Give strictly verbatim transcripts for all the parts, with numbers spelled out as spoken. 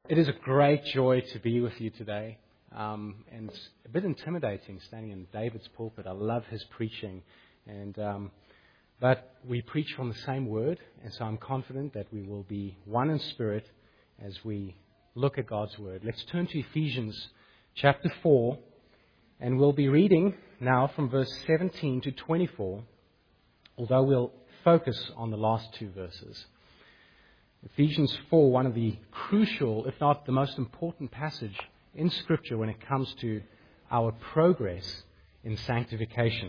It is a great joy to be with you today. Um, and it's a bit intimidating standing in David's pulpit. I love his preaching. and um, But we preach from the same word, and so I'm confident that we will be one in spirit as we look at God's word. Let's turn to Ephesians chapter four, and we'll be reading now from verse seventeen to twenty-four, although we'll focus on the last two verses. Ephesians four, one of the crucial, if not the most important passage in Scripture when it comes to our progress in sanctification.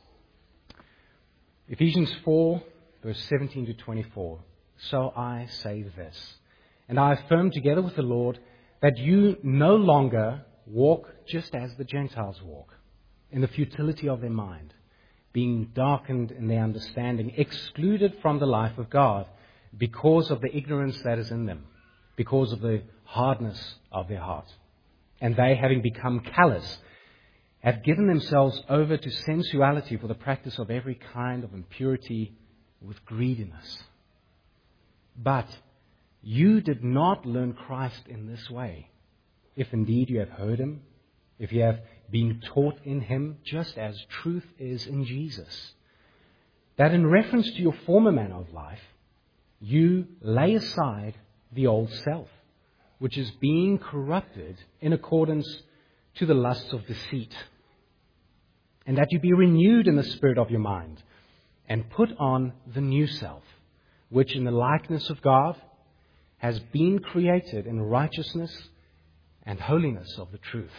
Ephesians four, verse seventeen to twenty-four. So I say this, and I affirm together with the Lord that you no longer walk just as the Gentiles walk, in the futility of their mind, being darkened in their understanding, excluded from the life of God, because of the ignorance that is in them, because of the hardness of their heart. And they, having become callous, have given themselves over to sensuality for the practice of every kind of impurity with greediness. But you did not learn Christ in this way, if indeed you have heard Him, if you have been taught in Him, just as truth is in Jesus, that in reference to your former manner of life, you lay aside the old self, which is being corrupted in accordance to the lusts of deceit, and that you be renewed in the spirit of your mind, and put on the new self, which in the likeness of God has been created in righteousness and holiness of the truth.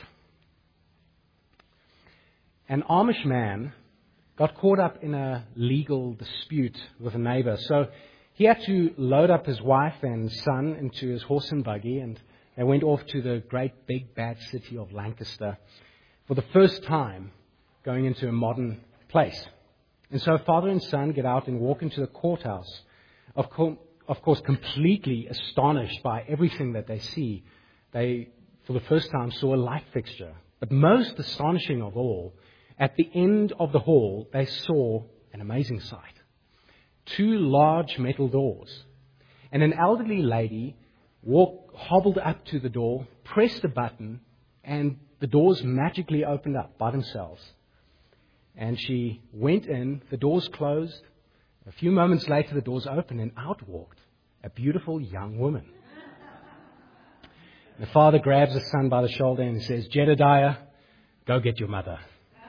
An Amish man got caught up in a legal dispute with a neighbor, so he had to load up his wife and son into his horse and buggy, and they went off to the great big bad city of Lancaster for the first time going into a modern place. And so father and son get out and walk into the courthouse, of, co- of course completely astonished by everything that they see. They, for the first time, saw a light fixture. But most astonishing of all, at the end of the hall, they saw an amazing sight. Two large metal doors. And an elderly lady walked, hobbled up to the door, pressed a button, and the doors magically opened up by themselves. And she went in, the doors closed. A few moments later, the doors opened, and out walked a beautiful young woman. The father grabs his son by the shoulder and says, "Jedediah, go get your mother."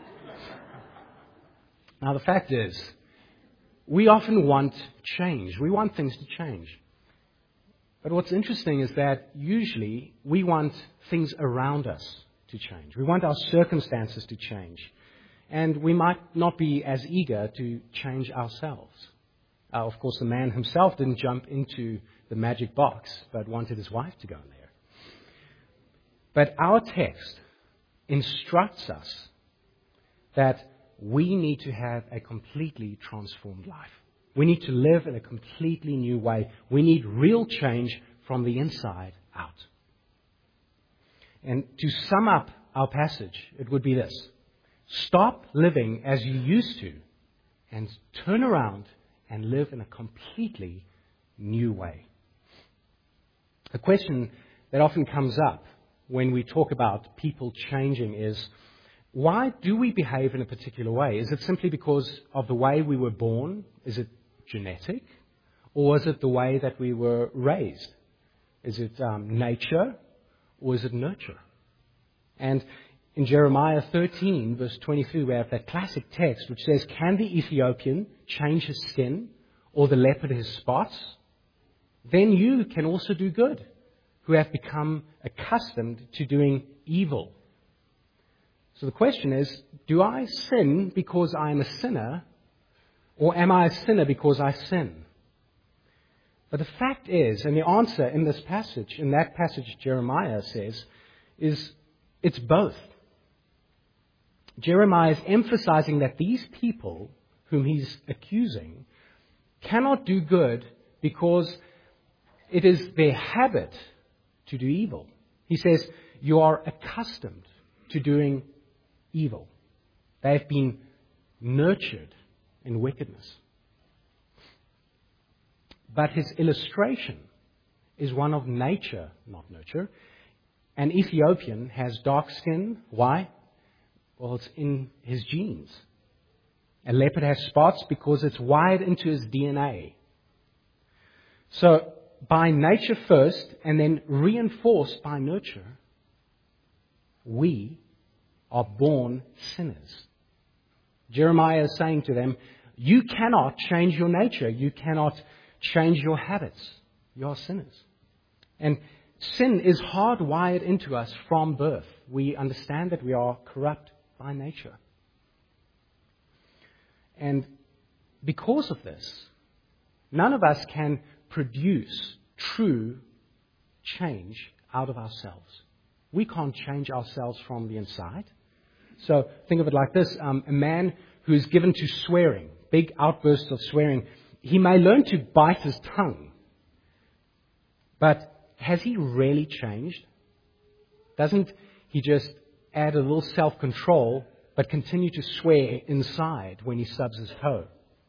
Now, the fact is, we often want change. We want things to change. But what's interesting is that usually we want things around us to change. We want our circumstances to change. And we might not be as eager to change ourselves. Uh, of course, the man himself didn't jump into the magic box, but wanted his wife to go in there. But our text instructs us that we need to have a completely transformed life. We need to live in a completely new way. We need real change from the inside out. And to sum up our passage, it would be this. Stop living as you used to and turn around and live in a completely new way. A question that often comes up when we talk about people changing is, why do we behave in a particular way? Is it simply because of the way we were born? Is it genetic? Or is it the way that we were raised? Is it um, nature? Or is it nurture? And in Jeremiah thirteen, verse twenty-three, we have that classic text which says, "Can the Ethiopian change his skin, or the leopard his spots? Then you can also do good, who have become accustomed to doing evil." So the question is, do I sin because I am a sinner, or am I a sinner because I sin? But the fact is, and the answer in this passage, in that passage Jeremiah says, is it's both. Jeremiah is emphasizing that these people whom he's accusing cannot do good because it is their habit to do evil. He says, you are accustomed to doing evil. They have been nurtured in wickedness. But his illustration is one of nature, not nurture. An Ethiopian has dark skin. Why? Well, it's in his genes. A leopard has spots because it's wired into his D N A. So, by nature first, and then reinforced by nurture, we are born sinners. Jeremiah is saying to them, you cannot change your nature. You cannot change your habits. You are sinners. And sin is hardwired into us from birth. We understand that we are corrupt by nature. And because of this, none of us can produce true change out of ourselves. We can't change ourselves from the inside. So think of it like this. Um, a man who is given to swearing, big outbursts of swearing, he may learn to bite his tongue. But has he really changed? Doesn't he just add a little self-control but continue to swear inside when he stubs his toe?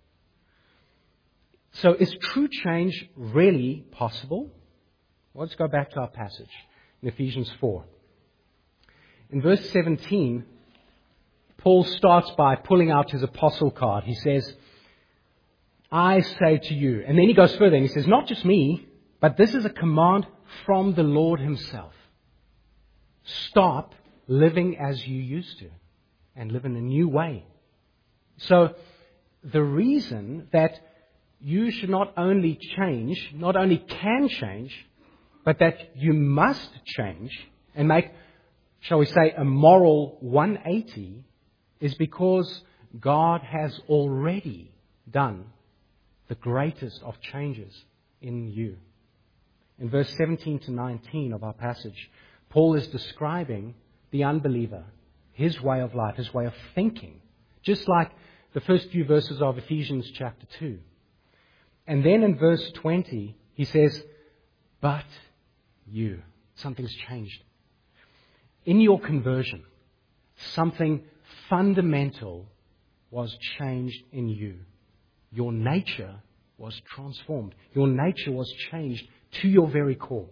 So is true change really possible? Well, let's go back to our passage in Ephesians four. In verse seventeen, Paul starts by pulling out his apostle card. He says, I say to you, and then he goes further and he says, not just me, but this is a command from the Lord himself. Stop living as you used to and live in a new way. So the reason that you should not only change, not only can change, but that you must change and make, shall we say, a moral one eighty is because God has already done the greatest of changes in you. In verse seventeen to nineteen of our passage, Paul is describing the unbeliever, his way of life, his way of thinking, just like the first few verses of Ephesians chapter two. And then in verse twenty, he says, but you, something's changed. In your conversion, something fundamental was changed in you. Your nature was transformed. Your nature was changed to your very core.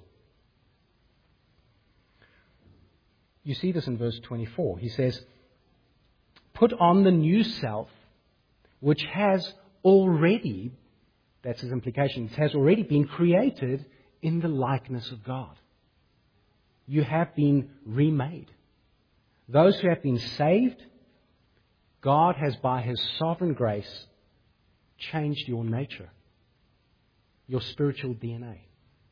You see this in verse twenty-four. He says, put on the new self, which has already, that's his implication, it has already been created in the likeness of God. You have been remade. Those who have been saved, God has by his sovereign grace changed your nature, your spiritual D N A.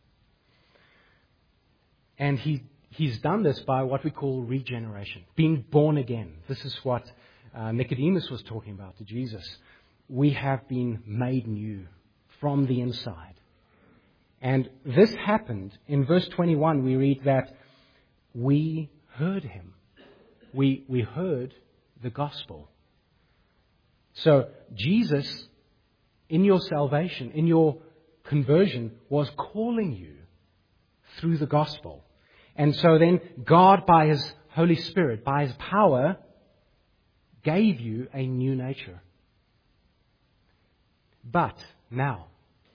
And he, he's done this by what we call regeneration, being born again. This is what uh, Nicodemus was talking about to Jesus. We have been made new from the inside. And this happened. In verse twenty-one, we read that we heard him. We, we heard the gospel. So Jesus, in your salvation, in your conversion, was calling you through the gospel. And so then God, by his Holy Spirit, by his power, gave you a new nature. But now,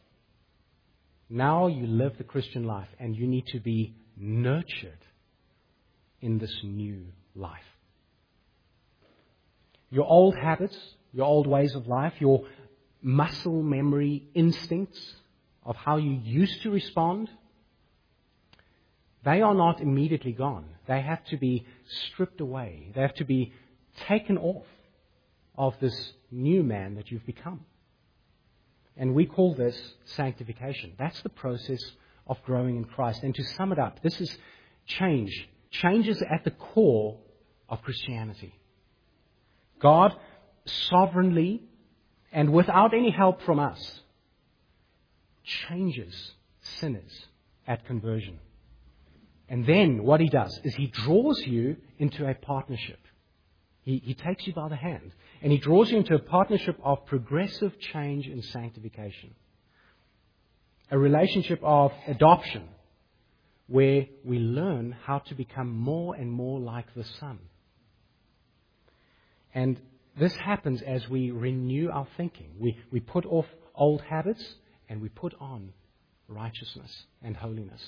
now you live the Christian life and you need to be nurtured in this new life. Your old habits, your old ways of life, your muscle memory instincts of how you used to respond, they are not immediately gone. They have to be stripped away. They have to be taken off of this new man that you've become. And we call this sanctification. That's the process of growing in Christ. And to sum it up, this is change. Change is at the core of Christianity. God sovereignly and without any help from us changes sinners at conversion. And then what he does is he draws you into a partnership. He, he takes you by the hand and he draws you into a partnership of progressive change and sanctification. A relationship of adoption where we learn how to become more and more like the Son. And this happens as we renew our thinking. We, we put off old habits and we put on righteousness and holiness.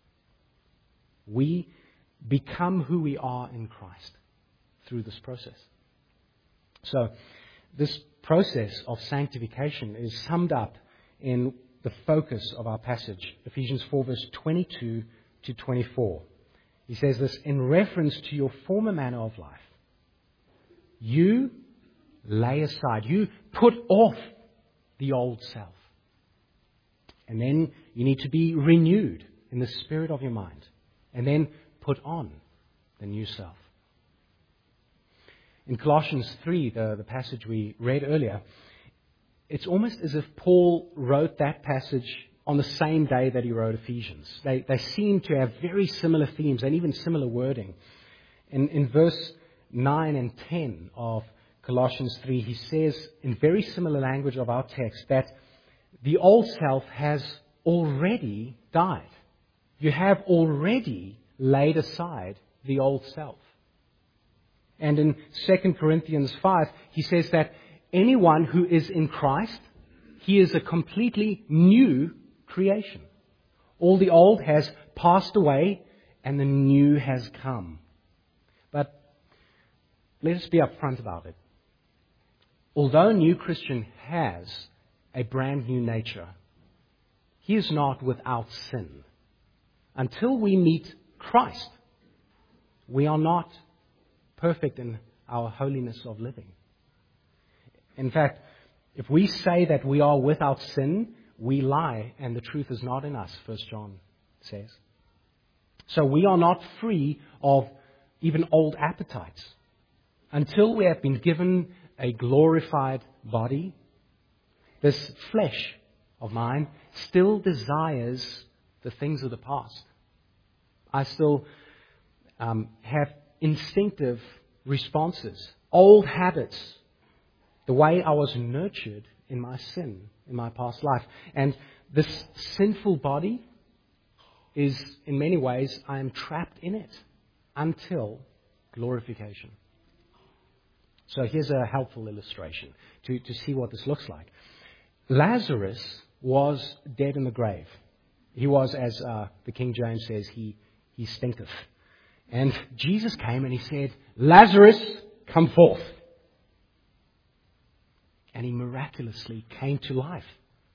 We become who we are in Christ through this process. So, this process of sanctification is summed up in the focus of our passage, Ephesians four, verse twenty-two to twenty-four. He says this, in reference to your former manner of life, you lay aside, you put off the old self. And then you need to be renewed in the spirit of your mind. And then put on the new self. In Colossians three, the, the passage we read earlier, it's almost as if Paul wrote that passage on the same day that he wrote Ephesians. They, they seem to have very similar themes and even similar wording. In, in verse nine and ten of Colossians three, he says in very similar language of our text that the old self has already died. You have already laid aside the old self. And in Second Corinthians five, he says that anyone who is in Christ, he is a completely new creation. All the old has passed away and the new has come. But let us be upfront about it. Although a new Christian has a brand new nature, he is not without sin. Until we meet Christ, we are not perfect in our holiness of living. In fact, if we say that we are without sin, we lie and the truth is not in us, First John says. So we are not free of even old appetites. Until we have been given a glorified body, this flesh of mine still desires the things of the past. I still um, have instinctive responses, old habits, the way I was nurtured in my sin, in my past life. And this sinful body is, in many ways, I am trapped in it until glorification. So here's a helpful illustration to, to see what this looks like. Lazarus was dead in the grave. He was, as uh, the King James says, he, he stinketh. And Jesus came and he said, Lazarus, come forth. And he miraculously came to life.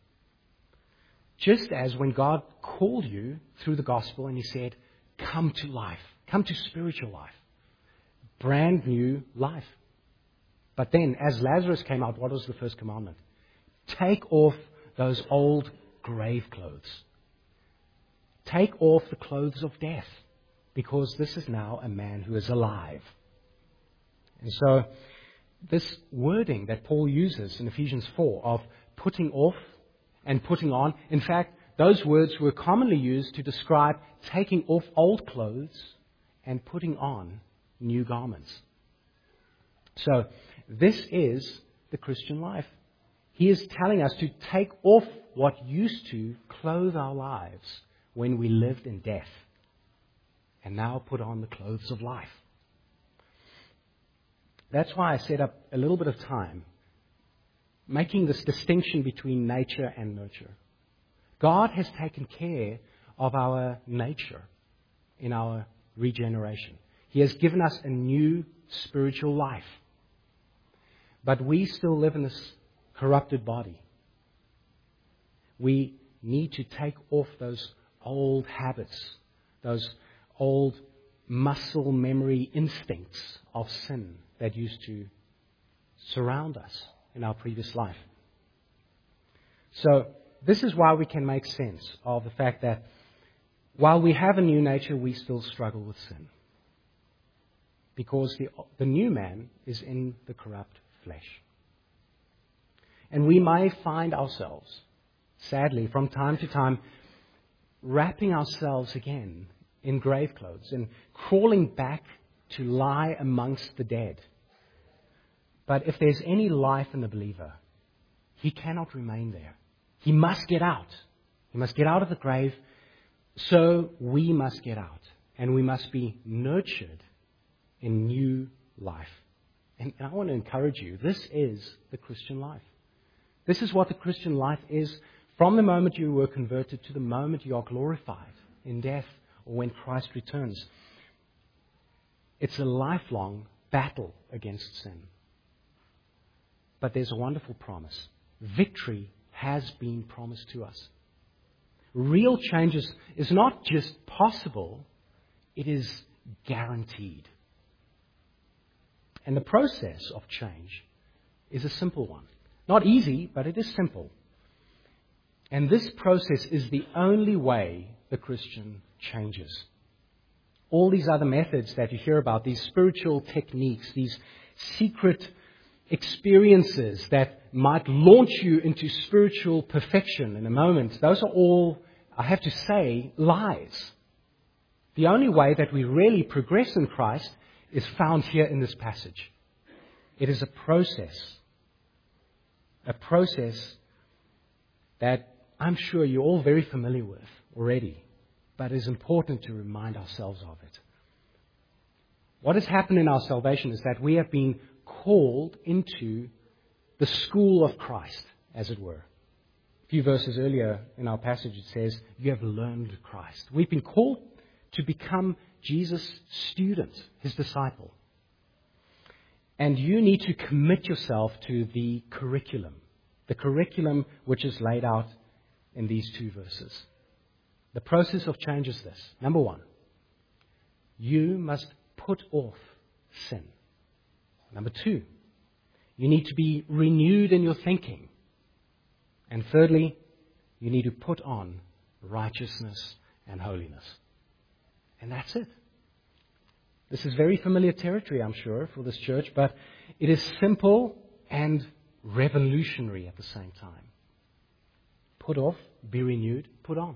Just as when God called you through the gospel and he said, come to life, come to spiritual life, brand new life. But then, as Lazarus came out, what was the first commandment? Take off those old grave clothes. Take off the clothes of death, because this is now a man who is alive. And so, this wording that Paul uses in Ephesians four of putting off and putting on, in fact, those words were commonly used to describe taking off old clothes and putting on new garments. So, this is the Christian life. He is telling us to take off what used to clothe our lives when we lived in death, and now put on the clothes of life. That's why I set up a little bit of time making this distinction between nature and nurture. God has taken care of our nature in our regeneration. He has given us a new spiritual life. But we still live in this corrupted body. We need to take off those old habits, those old muscle memory instincts of sin that used to surround us in our previous life. So this is why we can make sense of the fact that while we have a new nature, we still struggle with sin. Because the, the new man is in the corrupt flesh. And we may find ourselves, sadly, from time to time, wrapping ourselves again in grave clothes and crawling back to lie amongst the dead. But if there's any life in the believer, he cannot remain there. He must get out. He must get out of the grave. So we must get out. And we must be nurtured in new life. And I want to encourage you, this is the Christian life. This is what the Christian life is From the moment you were converted to the moment you are glorified in death or when Christ returns. It's a lifelong battle against sin. But there's a wonderful promise. Victory has been promised to us. Real changes is not just possible, it is guaranteed. And the process of change is a simple one. Not easy, but it is simple. And this process is the only way the Christian changes. All these other methods that you hear about, these spiritual techniques, these secret experiences that might launch you into spiritual perfection in a moment, those are all, I have to say, lies. The only way that we really progress in Christ is found here in this passage. It is a process. A process that I'm sure you're all very familiar with already, but it's important to remind ourselves of it. What has happened in our salvation is that we have been called into the school of Christ, as it were. A few verses earlier in our passage it says, you have learned Christ. We've been called to become Jesus' student, His disciple. And you need to commit yourself to the curriculum, the curriculum which is laid out in these two verses. The process of change is this. Number one, you must put off sin. Number two, you need to be renewed in your thinking. And thirdly, you need to put on righteousness and holiness. And that's it. This is very familiar territory, I'm sure, for this church, but it is simple and revolutionary at the same time. Put off, be renewed, put on.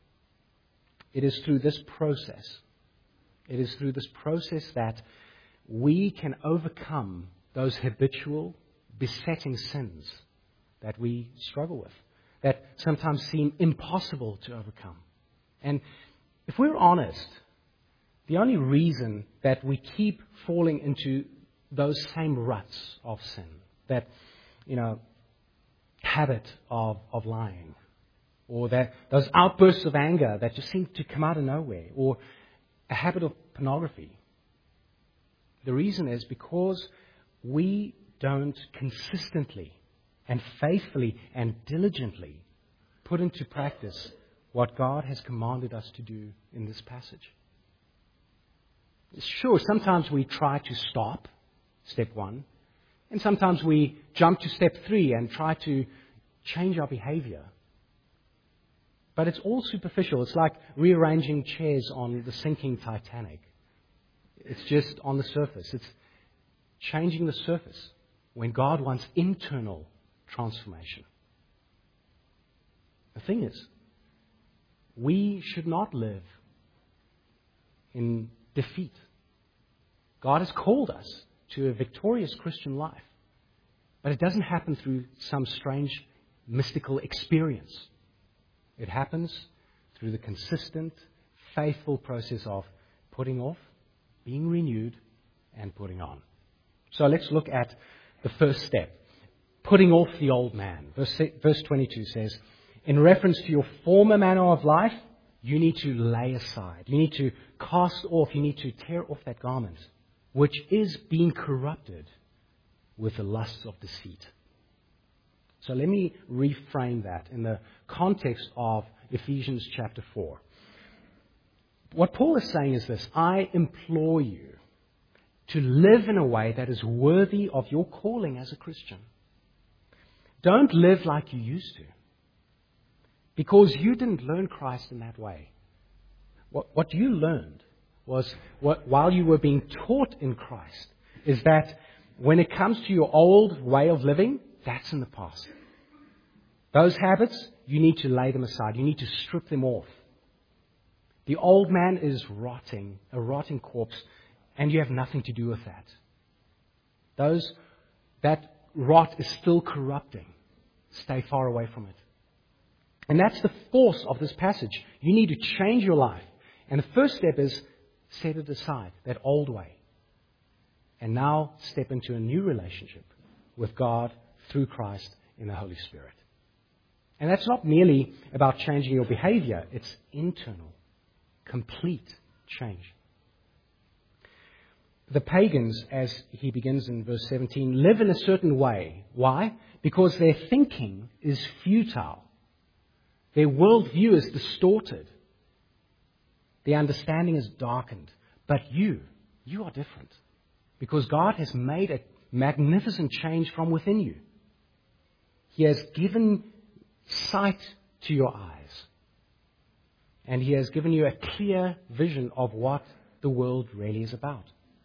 It is through this process, it is through this process that we can overcome those habitual, besetting sins that we struggle with, that sometimes seem impossible to overcome. And if we're honest, the only reason that we keep falling into those same ruts of sin, that, you know, habit of, of lying, or that those outbursts of anger that just seem to come out of nowhere, or a habit of pornography, the reason is because we don't consistently and faithfully and diligently put into practice what God has commanded us to do in this passage. Sure, sometimes we try to stop, step one, and sometimes we jump to step three and try to change our behavior. But it's all superficial. It's like rearranging chairs on the sinking Titanic. It's just on the surface. It's changing the surface when God wants internal transformation. The thing is, we should not live in defeat. God has called us to a victorious Christian life. But it doesn't happen through some strange mystical experience. It happens through the consistent, faithful process of putting off, being renewed, and putting on. So let's look at the first step. Putting off the old man. Verse, verse twenty-two says, in reference to your former manner of life, you need to lay aside. You need to cast off. You need to tear off that garment, which is being corrupted with the lusts of deceit. So let me reframe that in the context of Ephesians chapter four. What Paul is saying is this: I implore you to live in a way that is worthy of your calling as a Christian. Don't live like you used to, because you didn't learn Christ in that way. What, what you learned was, what, while you were being taught in Christ, is that when it comes to your old way of living, that's in the past. Those habits, you need to lay them aside. You need to strip them off. The old man is rotting, a rotting corpse, and you have nothing to do with that. Those, that rot is still corrupting. Stay far away from it. And that's the force of this passage. You need to change your life. And the first step is set it aside, that old way. And now step into a new relationship with God through Christ in the Holy Spirit. And that's not merely about changing your behavior. It's internal, complete change. The pagans, as he begins in verse seventeen, live in a certain way. Why? Because their thinking is futile. Their worldview is distorted. Their understanding is darkened. But you, you are different. Because God has made a magnificent change from within you. He has given sight to your eyes. And He has given you a clear vision of what the world really is about.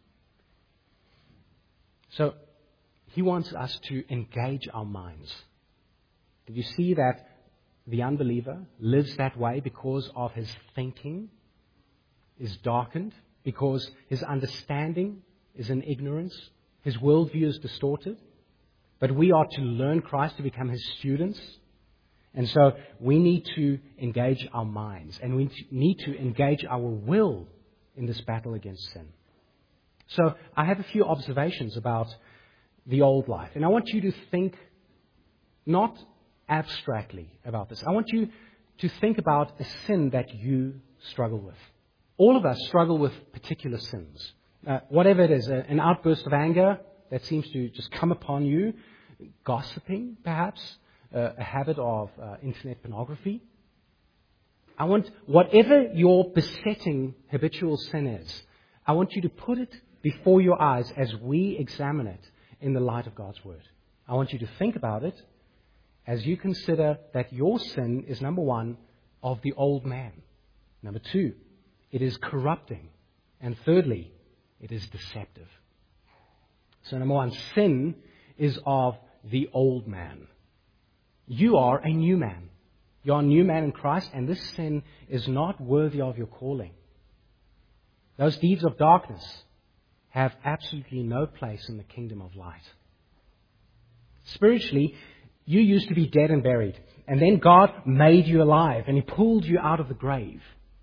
So, He wants us to engage our minds. Did you see that the unbeliever lives that way because of his thinking is darkened, because his understanding is in ignorance, his worldview is distorted? But we are to learn Christ, to become His students. And so we need to engage our minds, and we need to engage our will in this battle against sin. So I have a few observations about the old life. And I want you to think not abstractly about this. I want you to think about a sin that you struggle with. All of us struggle with particular sins. Uh, whatever it is, a, an outburst of anger that seems to just come upon you, gossiping perhaps, uh, a habit of uh, internet pornography. I want, whatever your besetting habitual sin is, I want you to put it before your eyes as we examine it in the light of God's Word. I want you to think about it as you consider that your sin is, number one, of the old man. Number two, it is corrupting. And thirdly, it is deceptive. So number one, sin is of the old man. You are a new man. You are a new man in Christ, and this sin is not worthy of your calling. Those deeds of darkness have absolutely no place in the kingdom of light. Spiritually, you used to be dead and buried, and then God made you alive, and He pulled you out of the grave.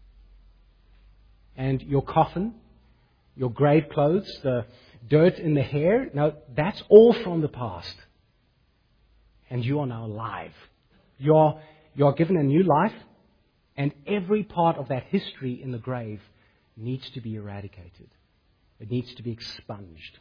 And your coffin, your grave clothes, the dirt in the hair, no, that's all from the past. And you are now alive. You are, you are given a new life, and every part of that history in the grave needs to be eradicated. It needs to be expunged.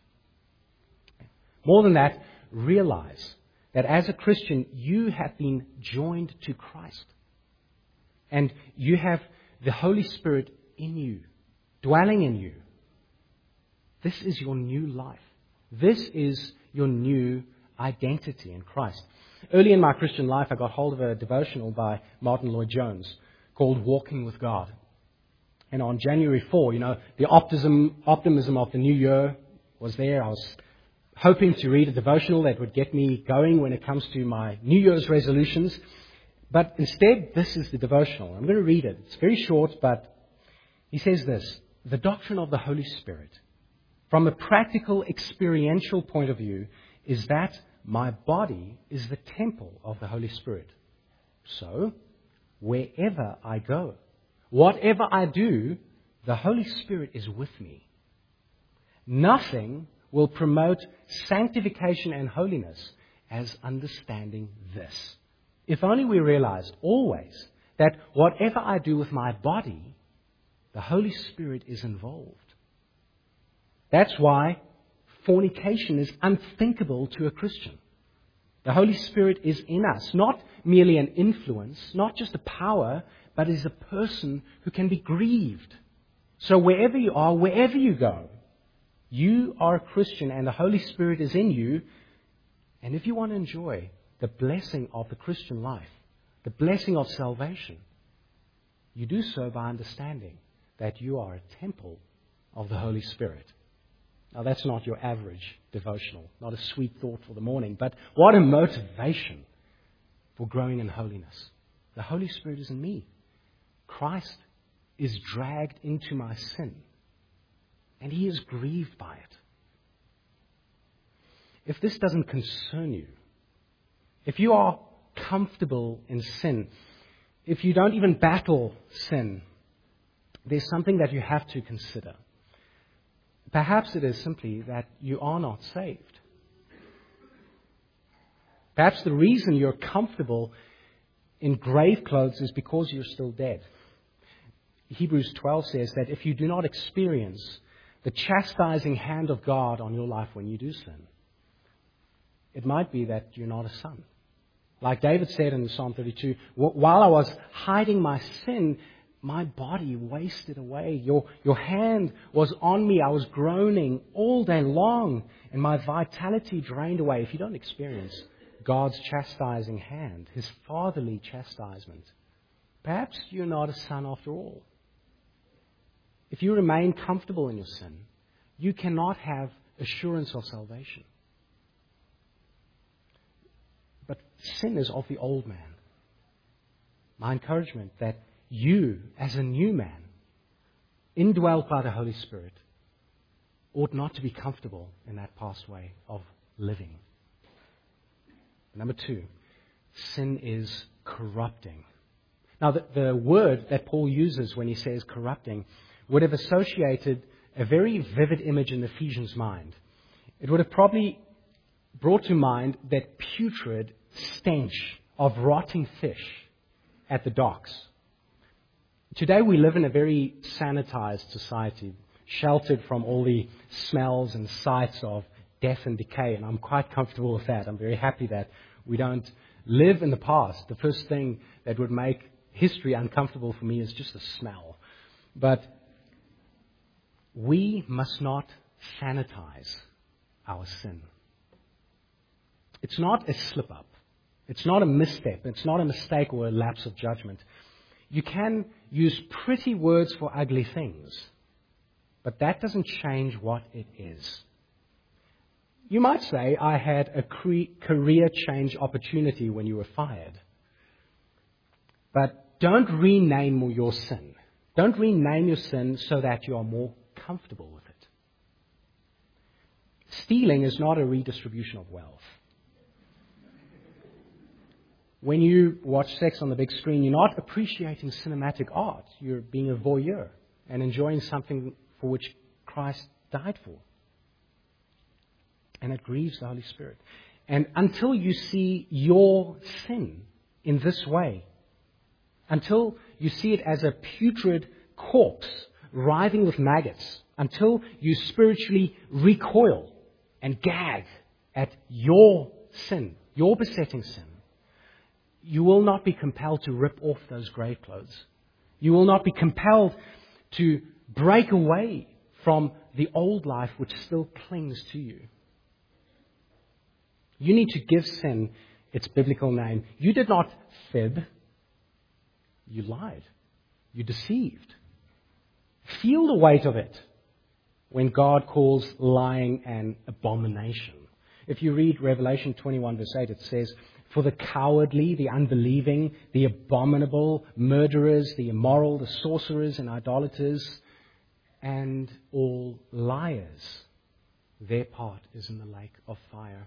More than that, realize that as a Christian, you have been joined to Christ. And you have the Holy Spirit in you, dwelling in you. This is your new life. This is your new identity in Christ. Early in my Christian life, I got hold of a devotional by Martin Lloyd-Jones called Walking with God. And on January fourth, you know, the optimism, optimism of the new year was there. I was hoping to read a devotional that would get me going when it comes to my New Year's resolutions. But instead, this is the devotional. I'm going to read it. It's very short, but he says this: the doctrine of the Holy Spirit, from a practical, experiential point of view, is that my body is the temple of the Holy Spirit. So, wherever I go, whatever I do, the Holy Spirit is with me. Nothing will promote sanctification and holiness as understanding this. If only we realized always that whatever I do with my body, the Holy Spirit is involved. That's why fornication is unthinkable to a Christian. The Holy Spirit is in us, not merely an influence, not just a power, but is a person who can be grieved. So wherever you are, wherever you go, you are a Christian and the Holy Spirit is in you. And if you want to enjoy the blessing of the Christian life, the blessing of salvation, you do so by understanding that you are a temple of the Holy Spirit. Now, that's not your average devotional, not a sweet thought for the morning, but what a motivation for growing in holiness. The Holy Spirit is in me. Christ is dragged into my sin, and He is grieved by it. If this doesn't concern you, if you are comfortable in sin, if you don't even battle sin, there's something that you have to consider. Perhaps it is simply that you are not saved. Perhaps the reason you're comfortable in grave clothes is because you're still dead. Hebrews twelve says that if you do not experience the chastising hand of God on your life when you do sin, it might be that you're not a son. Like David said in Psalm thirty-two, while I was hiding my sin, my body wasted away. Your, your hand was on me. I was groaning all day long, and my vitality drained away. If you don't experience God's chastising hand, His fatherly chastisement, perhaps you're not a son after all. If you remain comfortable in your sin, you cannot have assurance of salvation. But sin is of the old man. My encouragement that you, as a new man, indwelt by the Holy Spirit, ought not to be comfortable in that past way of living. Number two, sin is corrupting. Now, the, the word that Paul uses when he says corrupting would have associated a very vivid image in Ephesians' mind. It would have probably brought to mind that putrid stench of rotting fish at the docks. Today we live in a very sanitized society, sheltered from all the smells and sights of death and decay, and I'm quite comfortable with that. I'm very happy that we don't live in the past. The first thing that would make history uncomfortable for me is just the smell. But we must not sanitize our sin. It's not a slip-up. It's not a misstep. It's not a mistake or a lapse of judgment. You can use pretty words for ugly things, but that doesn't change what it is. You might say, I had a cre- career change opportunity when you were fired. But don't rename your sin. Don't rename your sin so that you are more comfortable with it. Stealing is not a redistribution of wealth. When you watch sex on the big screen, you're not appreciating cinematic art. You're being a voyeur and enjoying something for which Christ died for. And it grieves the Holy Spirit. And until you see your sin in this way, until you see it as a putrid corpse writhing with maggots, until you spiritually recoil and gag at your sin, your besetting sin, you will not be compelled to rip off those grave clothes. You will not be compelled to break away from the old life which still clings to you. You need to give sin its biblical name. You did not fib. You lied. You deceived. Feel the weight of it when God calls lying an abomination. If you read Revelation twenty-one verse eight, it says, for the cowardly, the unbelieving, the abominable, murderers, the immoral, the sorcerers and idolaters, and all liars, their part is in the lake of fire.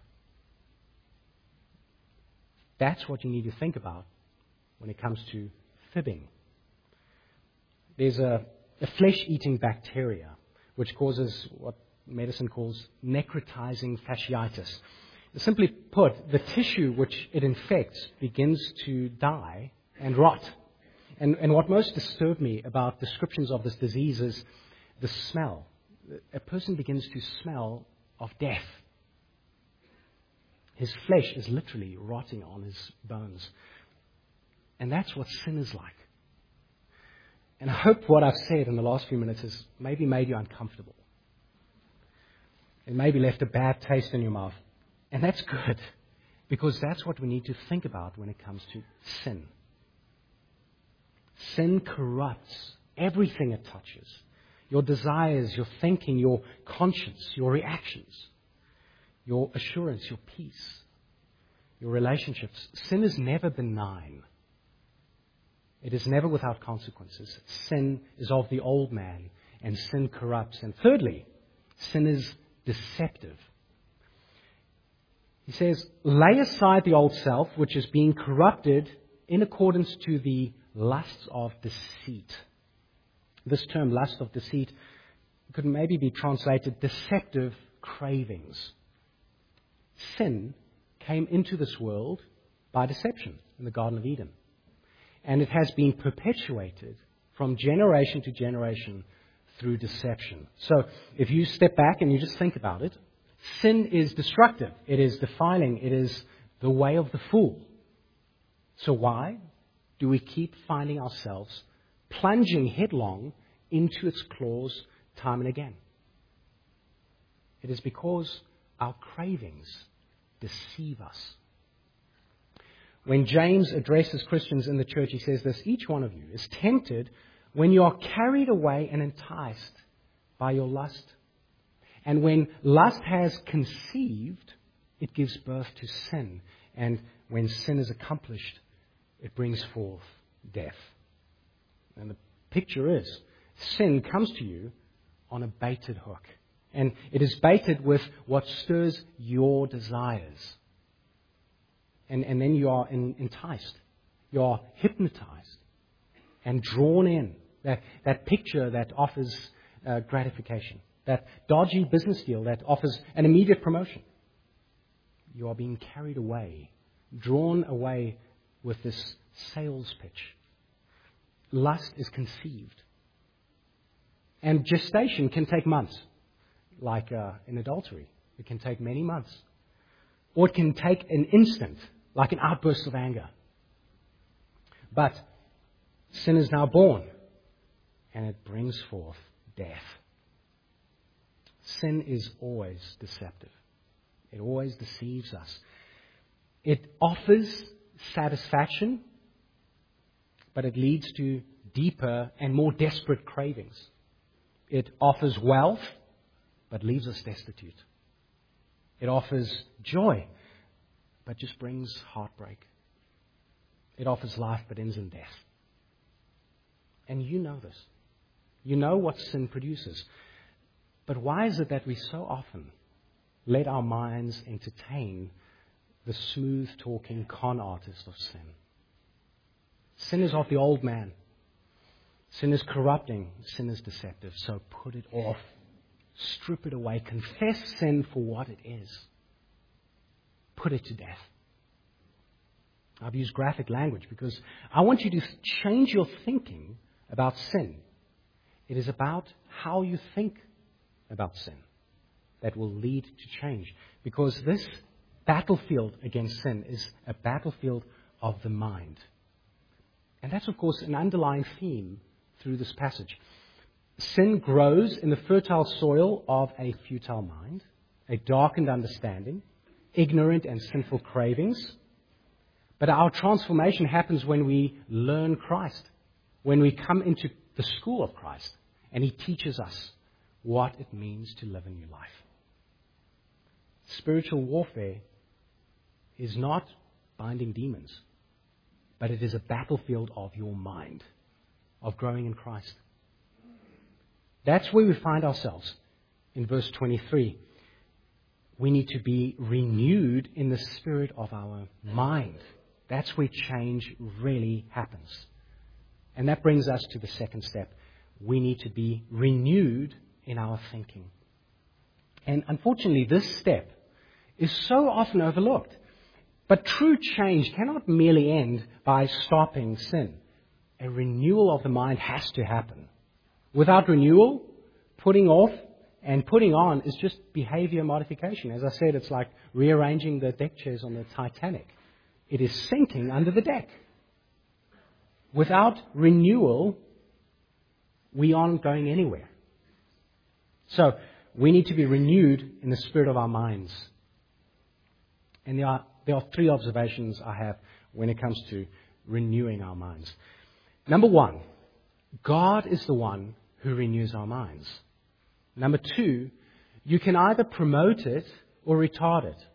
That's what you need to think about when it comes to fibbing. There's a, a flesh-eating bacteria which causes what medicine calls necrotizing fasciitis. Simply put, the tissue which it infects begins to die and rot. And, and what most disturbed me about descriptions of this disease is the smell. A person begins to smell of death. His flesh is literally rotting on his bones. And that's what sin is like. And I hope what I've said in the last few minutes has maybe made you uncomfortable. It maybe left a bad taste in your mouth. And that's good, because that's what we need to think about when it comes to sin. Sin corrupts everything it touches. Your desires, your thinking, your conscience, your reactions, your assurance, your peace, your relationships. Sin is never benign. It is never without consequences. Sin is of the old man, and sin corrupts. And thirdly, sin is deceptive. He says, lay aside the old self, which is being corrupted in accordance to the lusts of deceit. This term, lust of deceit, could maybe be translated deceptive cravings. Sin came into this world by deception in the Garden of Eden. and it has been perpetuated from generation to generation through deception. So if you step back and you just think about it, sin is destructive. It is defiling. It is the way of the fool. So why do we keep finding ourselves plunging headlong into its claws time and again? It is because our cravings deceive us. When James addresses Christians in the church, he says this: each one of you is tempted when you are carried away and enticed by your lust. And when lust has conceived, it gives birth to sin. And when sin is accomplished, it brings forth death. And the picture is, sin comes to you on a baited hook. And it is baited with what stirs your desires. And, and then you are in, enticed. You are hypnotized and drawn in. That, that picture that offers uh, gratification. That dodgy business deal that offers an immediate promotion. You are being carried away, drawn away with this sales pitch. Lust is conceived. And gestation can take months, like uh, in adultery. It can take many months. Or it can take an instant, like an outburst of anger. But sin is now born, and it brings forth death. Sin is always deceptive. It always deceives us. It offers satisfaction, but it leads to deeper and more desperate cravings. It offers wealth, but leaves us destitute. It offers joy, but just brings heartbreak. It offers life, but ends in death. And you know this. You know what sin produces. But why is it that we so often let our minds entertain the smooth-talking con artist of sin? Sin is of the old man. Sin is corrupting. Sin is deceptive. So put it off. Strip it away. Confess sin for what it is. Put it to death. I've used graphic language because I want you to change your thinking about sin. It is about how you think about sin that will lead to change. Because this battlefield against sin is a battlefield of the mind. And that's, of course, an underlying theme through this passage. Sin grows in the fertile soil of a futile mind, a darkened understanding, ignorant and sinful cravings. But our transformation happens when we learn Christ, when we come into the school of Christ, and He teaches us what it means to live a new life. Spiritual warfare is not binding demons, but it is a battlefield of your mind, of growing in Christ. That's where we find ourselves in verse twenty-three. We need to be renewed in the spirit of our mind. That's where change really happens. And that brings us to the second step. We need to be renewed in our thinking. And unfortunately, this step is so often overlooked. But true change cannot merely end by stopping sin. A renewal of the mind has to happen. Without renewal, putting off and putting on is just behavior modification. As I said, it's like rearranging the deck chairs on the Titanic. It is sinking under the deck. Without renewal, we aren't going anywhere. So, we need to be renewed in the spirit of our minds. And there are, there are three observations I have when it comes to renewing our minds. Number one, God is the one who renews our minds. Number two, you can either promote it or retard it.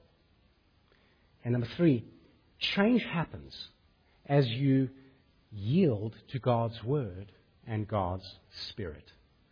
And number three, change happens as you yield to God's Word and God's Spirit.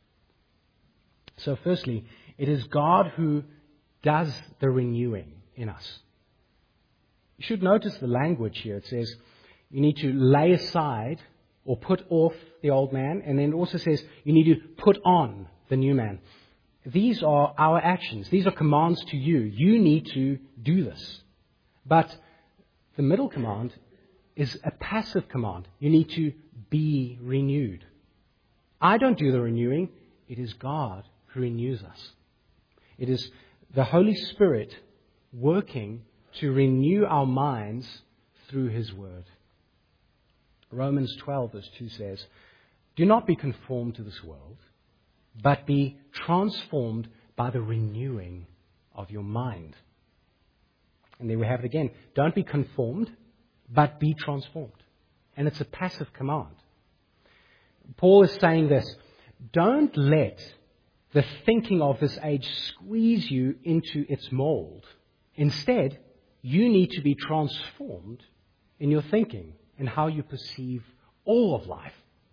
So firstly, it is God who does the renewing in us. You should notice the language here. It says you need to lay aside or put off the old man. And then it also says you need to put on the new man. These are our actions. These are commands to you. You need to do this. But the middle command is a passive command. You need to be renewed. I don't do the renewing. It is God who renews us. It is the Holy Spirit working to renew our minds through His Word. Romans twelve verse two says, "Do not be conformed to this world, but be transformed by the renewing of your mind." And there we have it again. Don't be conformed, but be transformed. And it's a passive command. Paul is saying this: don't let the thinking of this age squeeze you into its mold. Instead, you need to be transformed in your thinking and how you perceive all of life.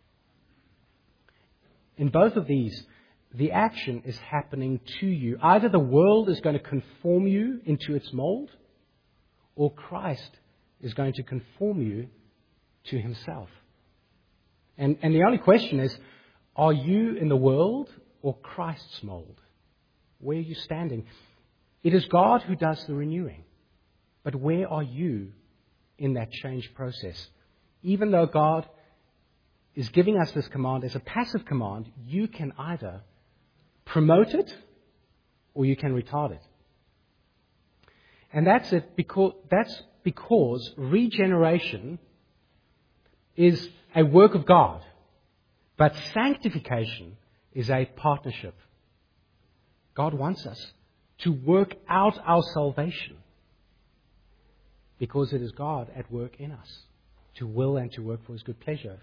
In both of these, the action is happening to you. Either the world is going to conform you into its mold, or Christ is going to conform you to Himself. And, and the only question is, are you in the world or Christ's mold? Where are you standing? It is God who does the renewing. But where are you in that change process? Even though God is giving us this command as a passive command, you can either promote it or you can retard it. And that's it because that's because regeneration is a work of God, but sanctification is a partnership. God wants us to work out our salvation because it is God at work in us to will and to work for His good pleasure.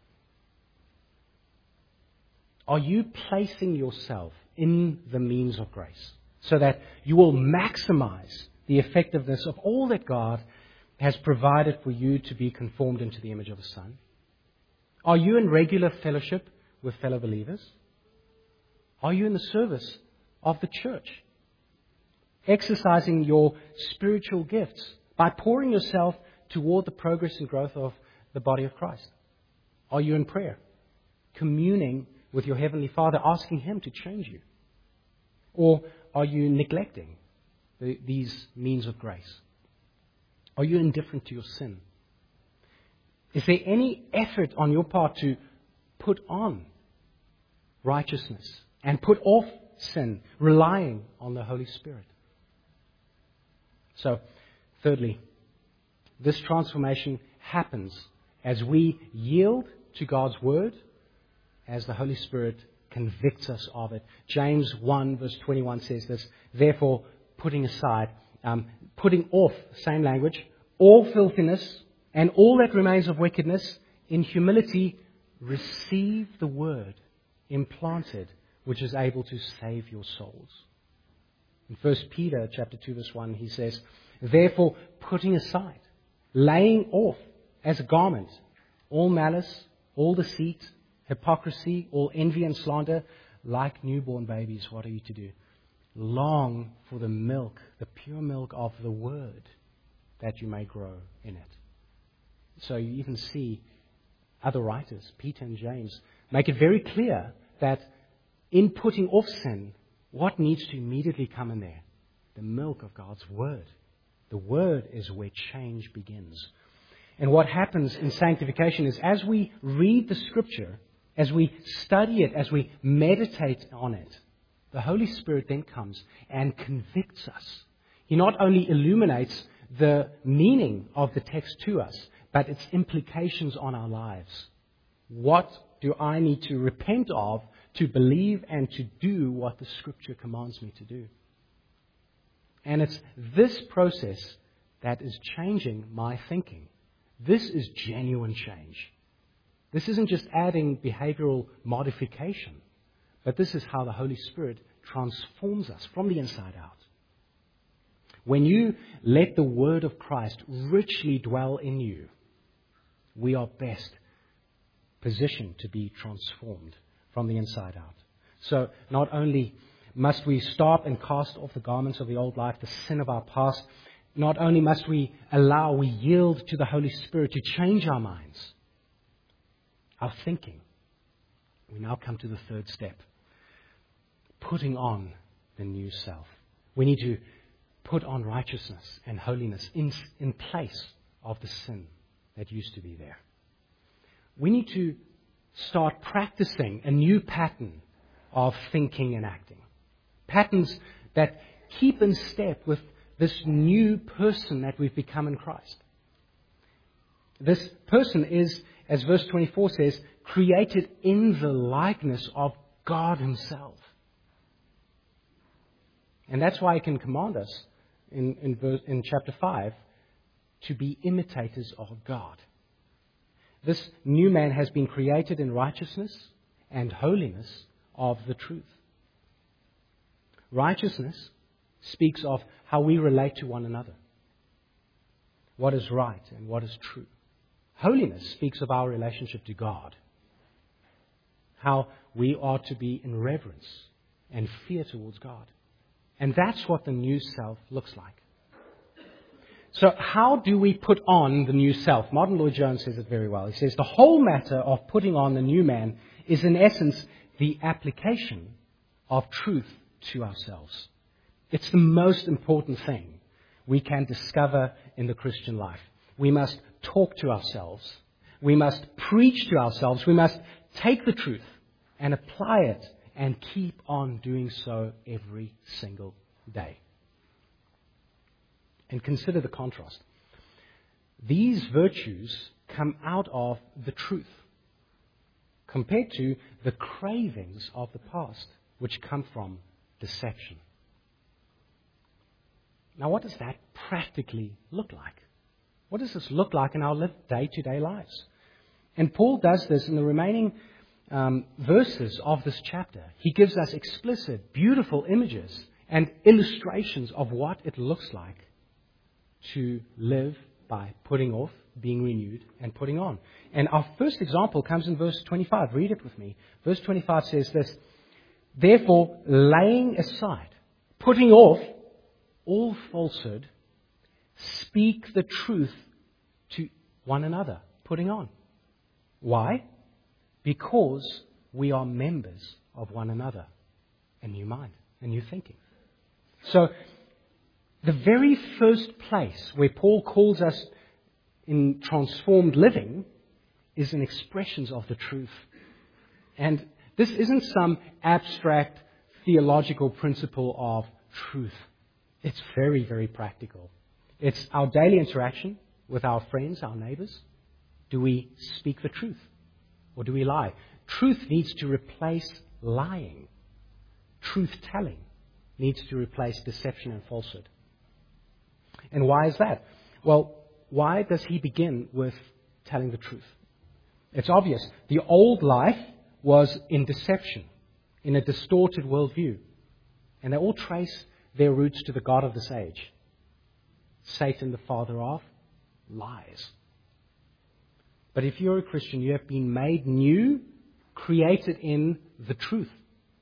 Are you placing yourself in the means of grace so that you will maximize the effectiveness of all that God has provided for you to be conformed into the image of His Son? Are you in regular fellowship with fellow believers? Are you in the service of the church? Exercising your spiritual gifts by pouring yourself toward the progress and growth of the body of Christ? Are you in prayer, communing with your Heavenly Father, asking Him to change you? Or are you neglecting the, these means of grace? Are you indifferent to your sin? Is there any effort on your part to put on righteousness and put off sin, relying on the Holy Spirit? So, thirdly, this transformation happens as we yield to God's Word, as the Holy Spirit convicts us of it. James one verse twenty-one says this: "Therefore, putting aside, um, putting off," same language, "all filthiness and all that remains of wickedness, in humility receive the word implanted, which is able to save your souls." In First Peter chapter two verse one, he says, "Therefore, putting aside, laying off as a garment, all malice, all deceit, hypocrisy, all envy and slander, like newborn babies, what are you to do? Long for the milk, the pure milk of the word, that you may grow in it." So you even see other writers, Peter and James, make it very clear that in putting off sin, what needs to immediately come in there? The milk of God's Word. The Word is where change begins. And what happens in sanctification is, as we read the Scripture, as we study it, as we meditate on it, the Holy Spirit then comes and convicts us. He not only illuminates the meaning of the text to us, but its implications on our lives. What do I need to repent of to believe and to do what the Scripture commands me to do? And it's this process that is changing my thinking. This is genuine change. This isn't just adding behavioral modification, but this is how the Holy Spirit transforms us from the inside out. When you let the Word of Christ richly dwell in you, we are best positioned to be transformed from the inside out. So not only must we stop and cast off the garments of the old life, the sin of our past, not only must we allow, we yield to the Holy Spirit to change our minds, our thinking. We now come to the third step, putting on the new self. We need to put on righteousness and holiness in, in place of the sin that used to be there. We need to start practicing a new pattern of thinking and acting. Patterns that keep in step with this new person that we've become in Christ. This person is, as verse twenty-four says, created in the likeness of God Himself. And that's why He can command us in, in, verse, in chapter five to be imitators of God. This new man has been created in righteousness and holiness of the truth. Righteousness speaks of how we relate to one another, what is right and what is true. Holiness speaks of our relationship to God, how we are to be in reverence and fear towards God. And that's what the new self looks like. So how do we put on the new self? Martin Lloyd-Jones says it very well. He says the whole matter of putting on the new man is in essence the application of truth to ourselves. It's the most important thing we can discover in the Christian life. We must talk to ourselves. We must preach to ourselves. We must take the truth and apply it and keep on doing so every single day. And consider the contrast. These virtues come out of the truth compared to the cravings of the past, which come from deception. Now, what does that practically look like? What does this look like in our lived day-to-day lives? And Paul does this in the remaining um, verses of this chapter. He gives us explicit, beautiful images and illustrations of what it looks like to live by putting off, being renewed, and putting on. And our first example comes in verse twenty-five. Read it with me. Verse twenty-five says this: therefore, laying aside, putting off all falsehood, speak the truth to one another, putting on. Why? Because we are members of one another. A new mind, a new thinking. So, the very first place where Paul calls us in transformed living is in expressions of the truth. And this isn't some abstract theological principle of truth. It's very, very practical. It's our daily interaction with our friends, our neighbors. Do we speak the truth or do we lie? Truth needs to replace lying. Truth-telling needs to replace deception and falsehood. And why is that? Well, why does he begin with telling the truth? It's obvious. The old life was in deception, in a distorted worldview. And they all trace their roots to the God of this age. Satan, the father of lies. But if you're a Christian, you have been made new, created in the truth.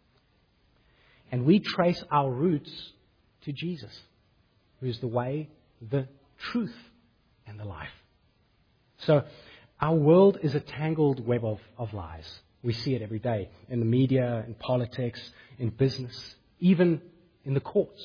And we trace our roots to Jesus, who is the way, the truth, and the life. So our world is a tangled web of, of lies. We see it every day in the media, in politics, in business, even in the courts.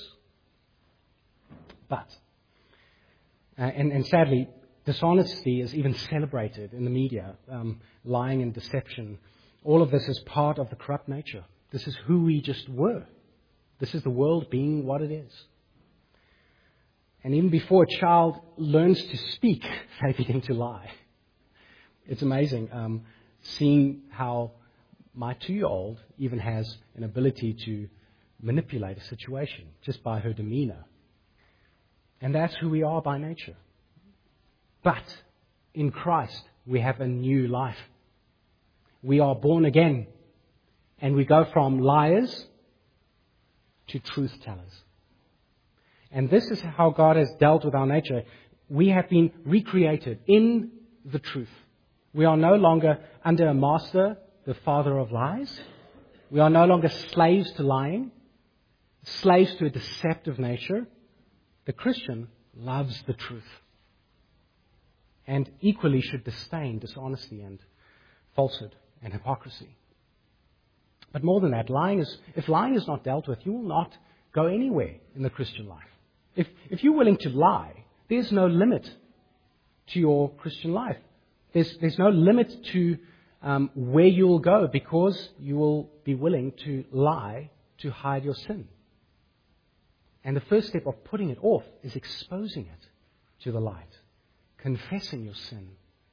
But, uh, and, and sadly, dishonesty is even celebrated in the media, um, lying and deception. All of this is part of the corrupt nature. This is who we just were. This is the world being what it is. And even before a child learns to speak, they begin to lie. It's amazing um, seeing how my two-year-old even has an ability to manipulate a situation just by her demeanor. And that's who we are by nature. But in Christ, we have a new life. We are born again. And we go from liars to truth tellers. And this is how God has dealt with our nature. We have been recreated in the truth. We are no longer under a master, the father of lies. We are no longer slaves to lying, slaves to a deceptive nature. The Christian loves the truth and equally should disdain dishonesty and falsehood and hypocrisy. But more than that, lying is, if lying is not dealt with, you will not go anywhere in the Christian life. If, if you're willing to lie, there's no limit to your Christian life. There's, there's no limit to um, where you will go because you will be willing to lie to hide your sin. And the first step of putting it off is exposing it to the light, confessing your sin,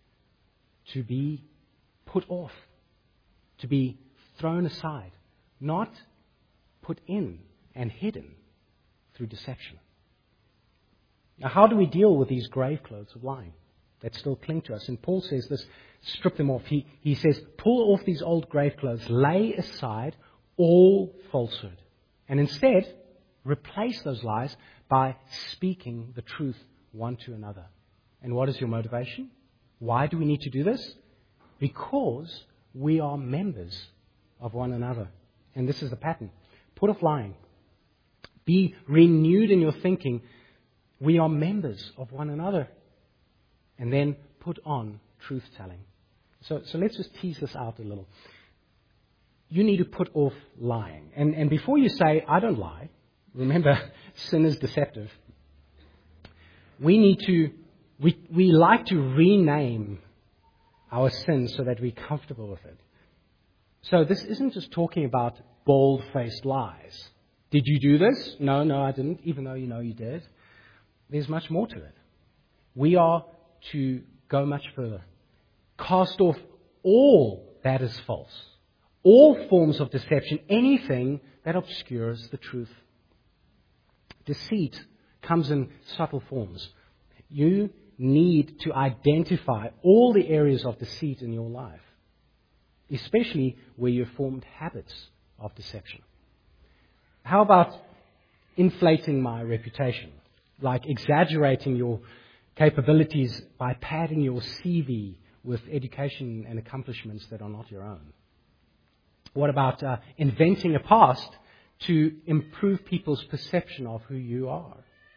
to be put off, to be thrown aside, not put in and hidden through deception. Now, how do we deal with these grave clothes of lying that still cling to us? And Paul says this, strip them off. He, he says, pull off these old grave clothes, lay aside all falsehood, and instead replace those lies by speaking the truth one to another. And what is your motivation? Why do we need to do this? Because we are members of one another. And this is the pattern. Put off lying. Be renewed in your thinking. We are members of one another. And then put on truth-telling. So, so let's just tease this out a little. You need to put off lying. And, and before you say, I don't lie, remember, sin is deceptive. We need to, we, we like to rename our sin so that we're comfortable with it. So this isn't just talking about bold-faced lies. Did you do this? No, no, I didn't, even though you know you did. There's much more to it. We are to go much further. Cast off all that is false, all forms of deception, anything that obscures the truth. Deceit comes in subtle forms. You need to identify all the areas of deceit in your life, especially where you've formed habits of deception. How about inflating my reputation, like exaggerating your capabilities by padding your C V with education and accomplishments that are not your own? What about uh, inventing a past to improve people's perception of who you are?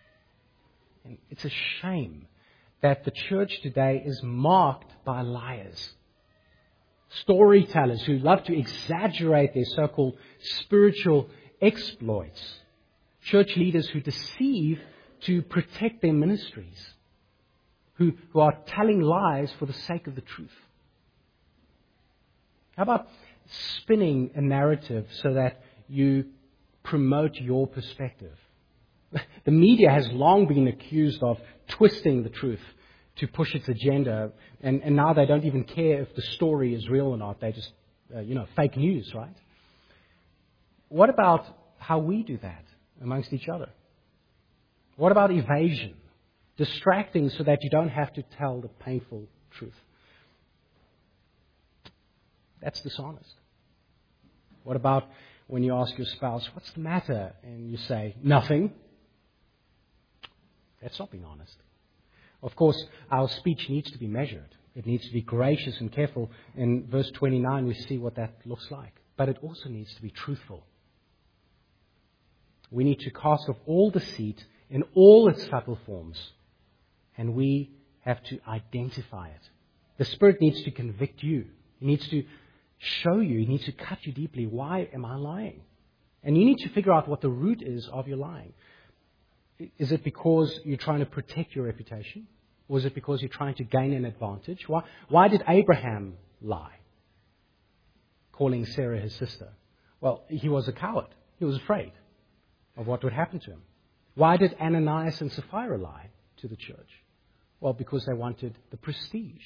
And it's a shame that the church today is marked by liars, storytellers who love to exaggerate their so-called spiritual exploits, church leaders who deceive to protect their ministries, who, who are telling lies for the sake of the truth. How about spinning a narrative so that you promote your perspective? The media has long been accused of twisting the truth to push its agenda, and, and now they don't even care if the story is real or not. They just, uh, you know, fake news, right? What about how we do that amongst each other? What about evasion? Distracting so that you don't have to tell the painful truth. That's dishonest. What about when you ask your spouse, what's the matter? And you say, nothing. That's not being honest. Of course, our speech needs to be measured. It needs to be gracious and careful. In verse twenty-nine, we see what that looks like. But it also needs to be truthful. We need to cast off all deceit in all its subtle forms. And we have to identify it. The Spirit needs to convict you. He needs to show you. He needs to cut you deeply. Why am I lying? And you need to figure out what the root is of your lying. Is it because you're trying to protect your reputation? Or is it because you're trying to gain an advantage? Why, why did Abraham lie, calling Sarah his sister? Well, he was a coward. He was afraid of what would happen to him. Why did Ananias and Sapphira lie to the church? Well, because they wanted the prestige.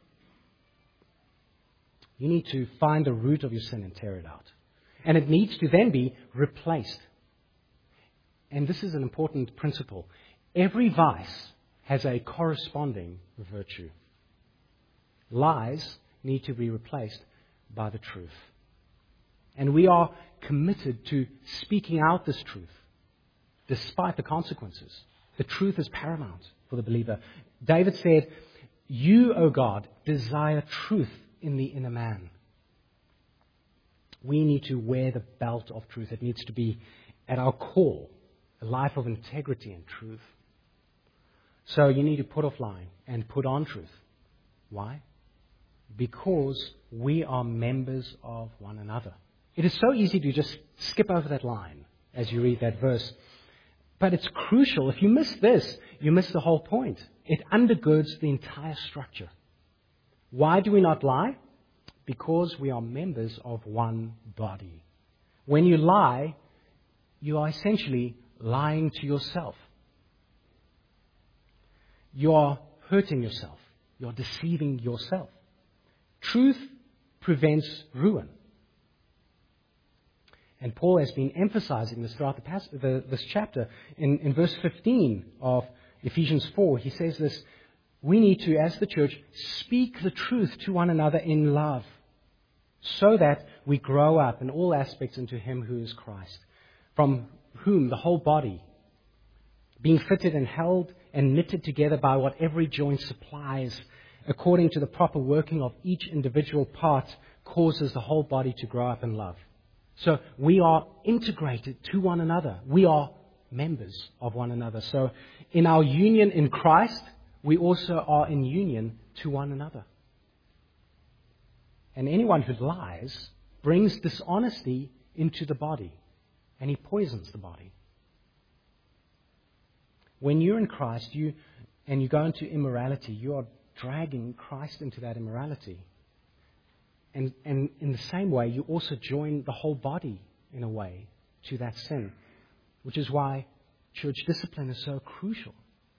You need to find the root of your sin and tear it out. And it needs to then be replaced. And this is an important principle. Every vice has a corresponding virtue. Lies need to be replaced by the truth. And we are committed to speaking out this truth, despite the consequences. The truth is paramount for the believer. David said, you, O God, desire truth in the inner man. We need to wear the belt of truth. It needs to be at our core, a life of integrity and truth. So you need to put off lying and put on truth. Why? Because we are members of one another. It is so easy to just skip over that line as you read that verse. But it's crucial. If you miss this, you miss the whole point. It undergirds the entire structure. Why do we not lie? Because we are members of one body. When you lie, you are essentially lying to yourself. You are hurting yourself. You are deceiving yourself. Truth prevents ruin. And Paul has been emphasizing this throughout the pas- the, this chapter. In, in verse fifteen of Ephesians four, he says this: we need to, as the church, speak the truth to one another in love, so that we grow up in all aspects into Him who is Christ, from whom the whole body, being fitted and held and knitted together by what every joint supplies, according to the proper working of each individual part, causes the whole body to grow up in love. So we are integrated to one another. We are members of one another. So in our union in Christ, we also are in union to one another. And anyone who lies brings dishonesty into the body, and he poisons the body. When you're in Christ, you and you go into immorality, you are dragging Christ into that immorality. And, and in the same way, you also join the whole body, in a way, to that sin, which is why church discipline is so crucial.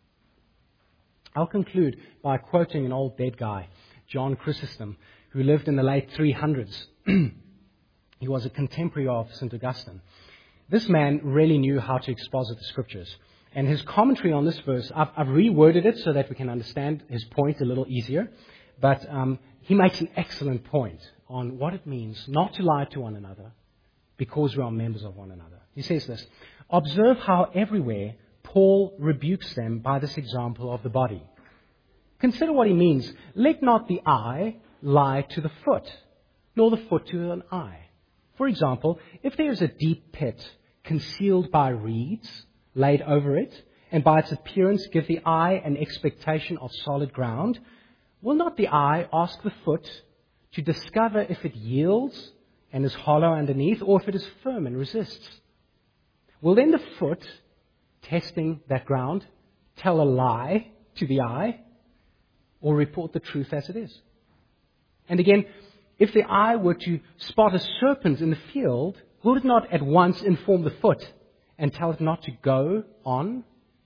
I'll conclude by quoting an old dead guy, John Chrysostom, who lived in the late three hundreds. He was a contemporary of Saint Augustine. This man really knew how to exposit the Scriptures. And his commentary on this verse, I've, I've reworded it so that we can understand his point a little easier. But um, he makes an excellent point on what it means not to lie to one another because we are members of one another. He says this: observe how everywhere Paul rebukes them by this example of the body. Consider what he means. Let not the eye lie to the foot, nor the foot to an eye. For example, if there is a deep pit concealed by reeds laid over it, and by its appearance give the eye an expectation of solid ground, will not the eye ask the foot to discover if it yields and is hollow underneath, or if it is firm and resists? Will then the foot, testing that ground, tell a lie to the eye, or report the truth as it is? And again, if the eye were to spot a serpent in the field, will it not at once inform the foot and tell it not to go on?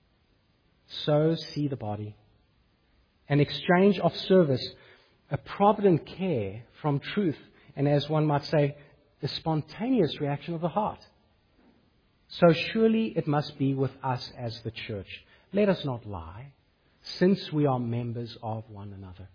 So see the body. An exchange of service, a provident care from truth, and as one might say, a spontaneous reaction of the heart. So surely it must be with us as the church. Let us not lie, since we are members of one another.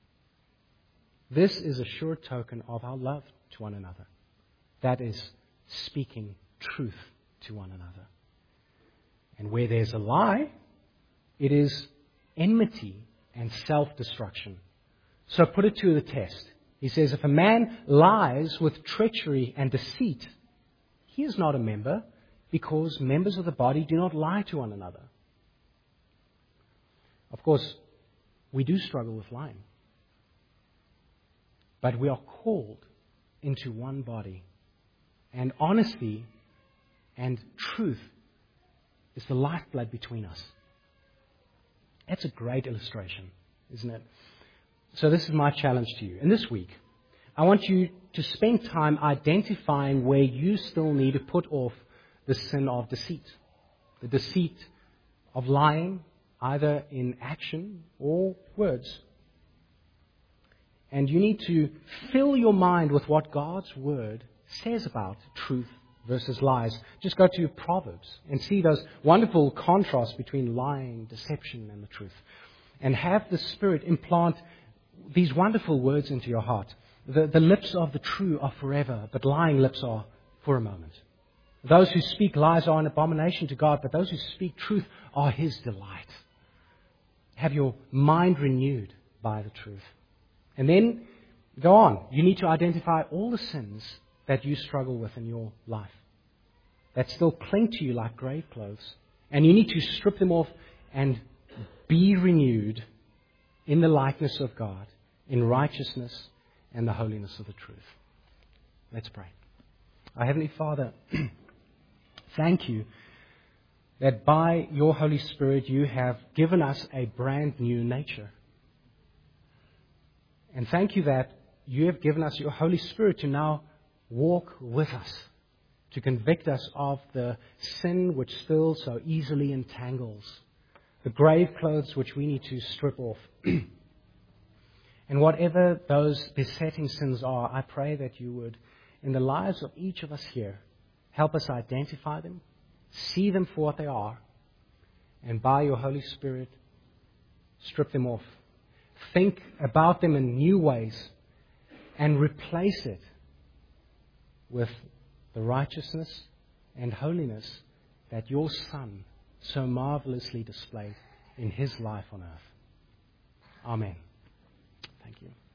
This is a sure token of our love to one another. That is, speaking truth to one another. And where there's a lie, it is enmity and self-destruction. So put it to the test. He says, if a man lies with treachery and deceit, he is not a member, because members of the body do not lie to one another. Of course, we do struggle with lying. But we are called into one body. And honesty and truth is the lifeblood between us. That's a great illustration, isn't it? So this is my challenge to you. And this week, I want you to spend time identifying where you still need to put off the sin of deceit. The deceit of lying, either in action or words. And you need to fill your mind with what God's Word says about truth versus lies. Just go to Proverbs and see those wonderful contrasts between lying, deception, and the truth. And have the Spirit implant these wonderful words into your heart. The, the lips of the true are forever, but lying lips are for a moment. Those who speak lies are an abomination to God, but those who speak truth are His delight. Have your mind renewed by the truth. And then go on. You need to identify all the sins that you struggle with in your life, that still cling to you like grave clothes. And you need to strip them off and be renewed in the likeness of God, in righteousness and the holiness of the truth. Let's pray. Our Heavenly Father, thank you that by your Holy Spirit you have given us a brand new nature. And thank you that you have given us your Holy Spirit to now walk with us, to convict us of the sin which still so easily entangles, the grave clothes which we need to strip off. And whatever those besetting sins are, I pray that you would, in the lives of each of us here, help us identify them, see them for what they are, and by your Holy Spirit, strip them off. Think about them in new ways and replace it with the righteousness and holiness that your Son so marvelously displayed in his life on earth. Amen. Thank you.